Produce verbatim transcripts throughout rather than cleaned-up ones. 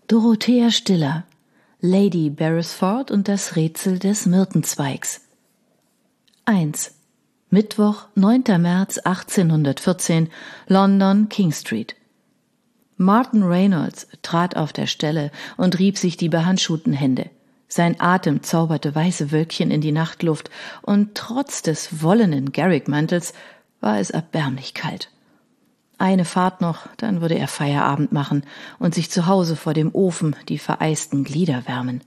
Dorothea Stiller, Lady Beresford und das Rätsel des Myrtenzweigs. eins. Mittwoch, neunter März achtzehnhundertvierzehn, London, King Street. Martin Reynolds trat auf der Stelle und rieb sich die behandschuhten Hände. Sein Atem zauberte weiße Wölkchen in die Nachtluft, und trotz des wollenen Garrick-Mantels war es erbärmlich kalt. Eine Fahrt noch, dann würde er Feierabend machen und sich zu Hause vor dem Ofen die vereisten Glieder wärmen.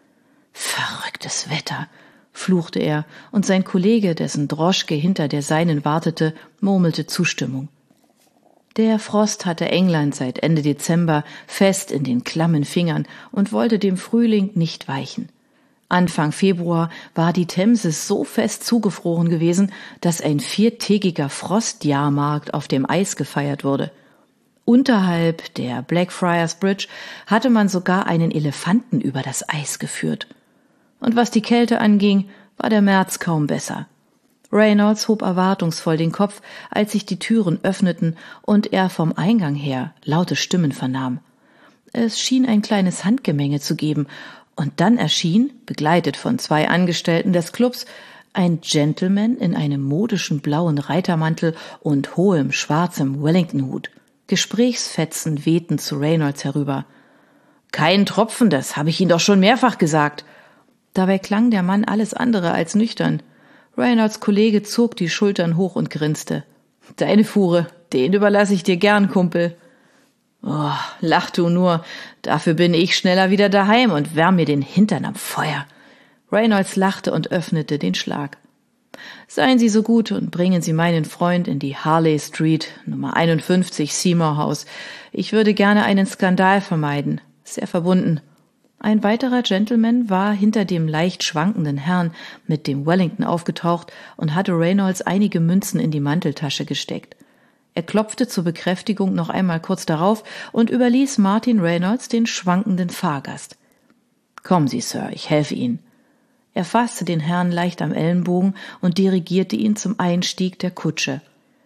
Verrücktes Wetter, fluchte er, und sein Kollege, dessen Droschke hinter der seinen wartete, murmelte Zustimmung. Der Frost hatte England seit Ende Dezember fest in den klammen Fingern und wollte dem Frühling nicht weichen. Anfang Februar war die Themse so fest zugefroren gewesen, dass ein viertägiger Frostjahrmarkt auf dem Eis gefeiert wurde. Unterhalb der Blackfriars Bridge hatte man sogar einen Elefanten über das Eis geführt. Und was die Kälte anging, war der März kaum besser. Reynolds hob erwartungsvoll den Kopf, als sich die Türen öffneten und er vom Eingang her laute Stimmen vernahm. Es schien ein kleines Handgemenge zu geben, und dann erschien, begleitet von zwei Angestellten des Clubs, ein Gentleman in einem modischen blauen Reitermantel und hohem schwarzem Wellington-Hut. Gesprächsfetzen wehten zu Reynolds herüber. »Kein Tropfen, das habe ich Ihnen doch schon mehrfach gesagt.« Dabei klang der Mann alles andere als nüchtern. Reynolds Kollege zog die Schultern hoch und grinste. »Deine Fuhre, den überlasse ich dir gern, Kumpel.« »Oh, lach du nur, dafür bin ich schneller wieder daheim und wärm mir den Hintern am Feuer.« Reynolds lachte und öffnete den Schlag. »Seien Sie so gut und bringen Sie meinen Freund in die Harley Street, Nummer einundfünfzig, Seymour House. Ich würde gerne einen Skandal vermeiden. Sehr verbunden.« Ein weiterer Gentleman war hinter dem leicht schwankenden Herrn mit dem Wellington aufgetaucht und hatte Reynolds einige Münzen in die Manteltasche gesteckt. Er klopfte zur Bekräftigung noch einmal kurz darauf und überließ Martin Reynolds den schwankenden Fahrgast. »Kommen Sie, Sir, ich helfe Ihnen.« Er fasste den Herrn leicht am Ellenbogen und dirigierte ihn zum Einstieg der Kutsche.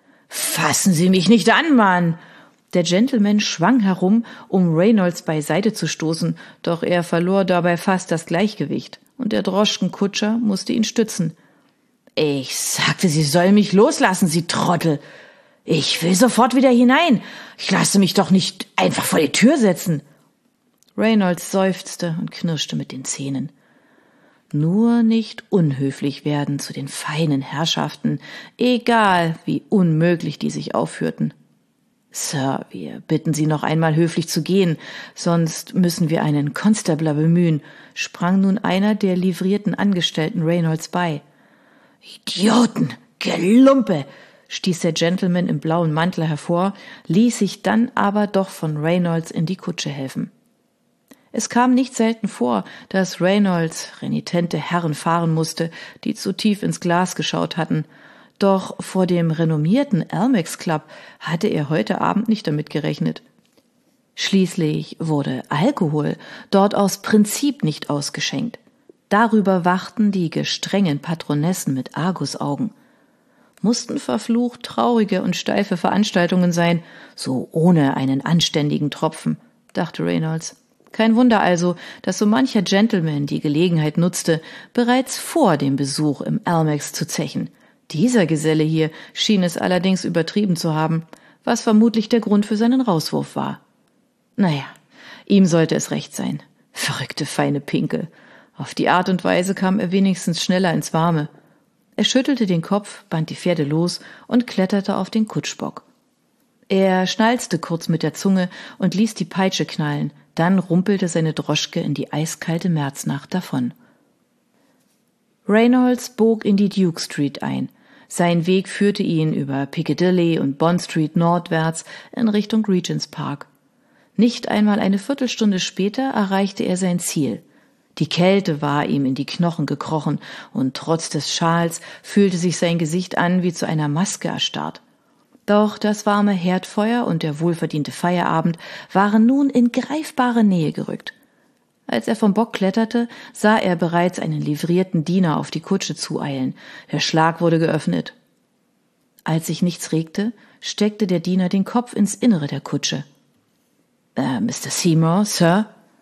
»Fassen Sie mich nicht an, Mann!« Der Gentleman schwang herum, um Reynolds beiseite zu stoßen, doch er verlor dabei fast das Gleichgewicht, und der Droschkenkutscher musste ihn stützen. »Ich sagte, Sie sollen mich loslassen, Sie Trottel! Ich will sofort wieder hinein! Ich lasse mich doch nicht einfach vor die Tür setzen!« Reynolds seufzte und knirschte mit den Zähnen. Nur nicht unhöflich werden zu den feinen Herrschaften, egal wie unmöglich die sich aufführten. »Sir, wir bitten Sie noch einmal höflich zu gehen, sonst müssen wir einen Constabler bemühen«, sprang nun einer der livrierten Angestellten Reynolds bei. »Idioten, Gelumpe«, stieß der Gentleman im blauen Mantel hervor, ließ sich dann aber doch von Reynolds in die Kutsche helfen. Es kam nicht selten vor, dass Reynolds renitente Herren fahren musste, die zu tief ins Glas geschaut hatten. Doch vor dem renommierten Elmex Club hatte er heute Abend nicht damit gerechnet. Schließlich wurde Alkohol dort aus Prinzip nicht ausgeschenkt. Darüber wachten die gestrengen Patronessen mit Argusaugen. Mussten verflucht traurige und steife Veranstaltungen sein, so ohne einen anständigen Tropfen, dachte Reynolds. Kein Wunder also, dass so mancher Gentleman die Gelegenheit nutzte, bereits vor dem Besuch im Elmex zu zechen. Dieser Geselle hier schien es allerdings übertrieben zu haben, was vermutlich der Grund für seinen Rauswurf war. Naja, ihm sollte es recht sein. Verrückte feine Pinkel. Auf die Art und Weise kam er wenigstens schneller ins Warme. Er schüttelte den Kopf, band die Pferde los und kletterte auf den Kutschbock. Er schnalzte kurz mit der Zunge und ließ die Peitsche knallen, dann rumpelte seine Droschke in die eiskalte Märznacht davon. Reynolds bog in die Duke Street ein. Sein Weg führte ihn über Piccadilly und Bond Street nordwärts in Richtung Regent's Park. Nicht einmal eine Viertelstunde später erreichte er sein Ziel. Die Kälte war ihm in die Knochen gekrochen, und trotz des Schals fühlte sich sein Gesicht an wie zu einer Maske erstarrt. Doch das warme Herdfeuer und der wohlverdiente Feierabend waren nun in greifbare Nähe gerückt. Als er vom Bock kletterte, sah er bereits einen livrierten Diener auf die Kutsche zueilen. Der Schlag wurde geöffnet. Als sich nichts regte, steckte der Diener den Kopf ins Innere der Kutsche. Äh, Mister Seymour, Sir?«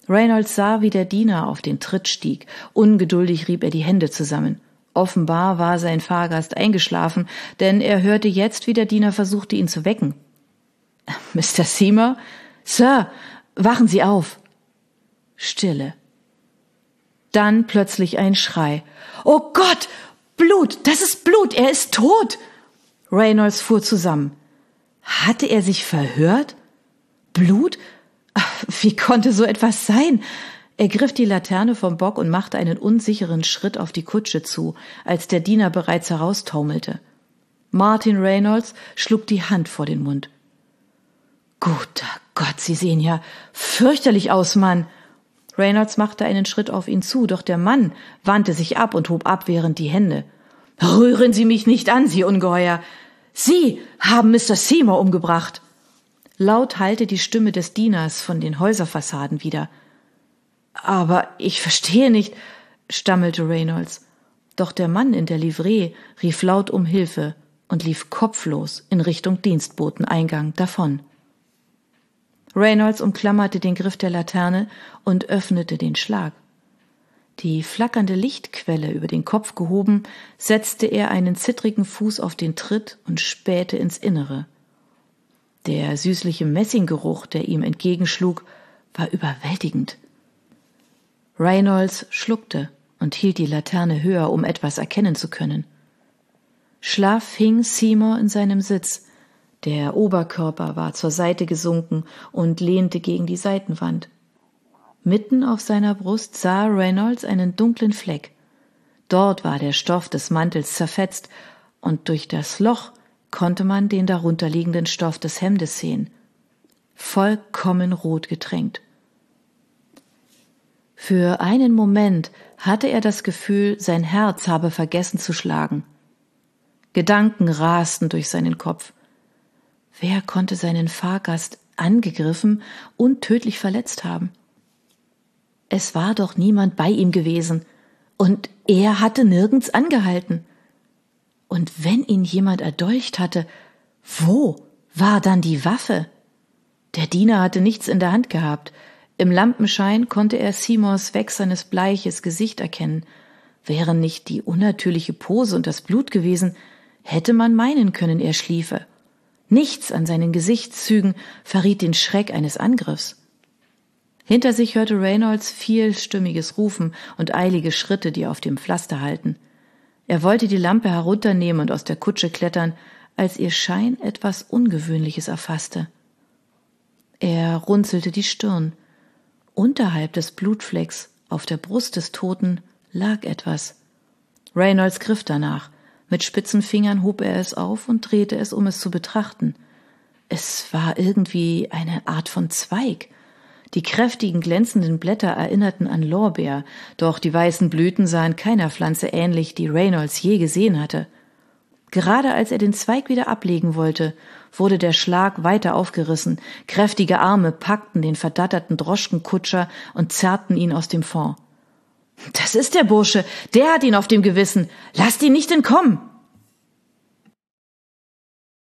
Reynolds sah, wie der Diener auf den Tritt stieg. Ungeduldig rieb er die Hände zusammen. Offenbar war sein Fahrgast eingeschlafen, denn er hörte jetzt, wie der Diener versuchte, ihn zu wecken. »Mister Seymour? Sir, wachen Sie auf!« Stille. Dann plötzlich ein Schrei. »Oh Gott! Blut! Das ist Blut! Er ist tot!« Reynolds fuhr zusammen. Hatte er sich verhört? Blut? Wie konnte so etwas sein? Er griff die Laterne vom Bock und machte einen unsicheren Schritt auf die Kutsche zu, als der Diener bereits heraustaumelte. Martin Reynolds schlug die Hand vor den Mund. »Guter Gott, Sie sehen ja fürchterlich aus, Mann!« Reynolds machte einen Schritt auf ihn zu, doch der Mann wandte sich ab und hob abwehrend die Hände. »Rühren Sie mich nicht an, Sie Ungeheuer! Sie haben Mister Seymour umgebracht!« Laut hallte die Stimme des Dieners von den Häuserfassaden wieder. »Aber ich verstehe nicht«, stammelte Reynolds. Doch der Mann in der Livree rief laut um Hilfe und lief kopflos in Richtung Dienstboteneingang davon. Reynolds umklammerte den Griff der Laterne und öffnete den Schlag. Die flackernde Lichtquelle über den Kopf gehoben, setzte er einen zittrigen Fuß auf den Tritt und spähte ins Innere. Der süßliche Messinggeruch, der ihm entgegenschlug, war überwältigend. Reynolds schluckte und hielt die Laterne höher, um etwas erkennen zu können. Schlaff hing Seymour in seinem Sitz. Der Oberkörper war zur Seite gesunken und lehnte gegen die Seitenwand. Mitten auf seiner Brust sah Reynolds einen dunklen Fleck. Dort war der Stoff des Mantels zerfetzt, und durch das Loch konnte man den darunterliegenden Stoff des Hemdes sehen, vollkommen rot getränkt. Für einen Moment hatte er das Gefühl, sein Herz habe vergessen zu schlagen. Gedanken rasten durch seinen Kopf. Wer konnte seinen Fahrgast angegriffen und tödlich verletzt haben? Es war doch niemand bei ihm gewesen, und er hatte nirgends angehalten. Und wenn ihn jemand erdolcht hatte, wo war dann die Waffe? Der Diener hatte nichts in der Hand gehabt. Im Lampenschein konnte er Seymours wächsernes, bleiches Gesicht erkennen. Wären nicht die unnatürliche Pose und das Blut gewesen, hätte man meinen können, er schliefe. Nichts an seinen Gesichtszügen verriet den Schreck eines Angriffs. Hinter sich hörte Reynolds vielstimmiges Rufen und eilige Schritte, die auf dem Pflaster hallten. Er wollte die Lampe herunternehmen und aus der Kutsche klettern, als ihr Schein etwas Ungewöhnliches erfasste. Er runzelte die Stirn. Unterhalb des Blutflecks auf der Brust des Toten lag etwas. Reynolds griff danach. Mit spitzen Fingern hob er es auf und drehte es, um es zu betrachten. Es war irgendwie eine Art von Zweig. Die kräftigen, glänzenden Blätter erinnerten an Lorbeer, doch die weißen Blüten sahen keiner Pflanze ähnlich, die Reynolds je gesehen hatte. Gerade als er den Zweig wieder ablegen wollte, wurde der Schlag weiter aufgerissen. Kräftige Arme packten den verdatterten Droschkenkutscher und zerrten ihn aus dem Fond. »Das ist der Bursche, der hat ihn auf dem Gewissen. Lasst ihn nicht entkommen!«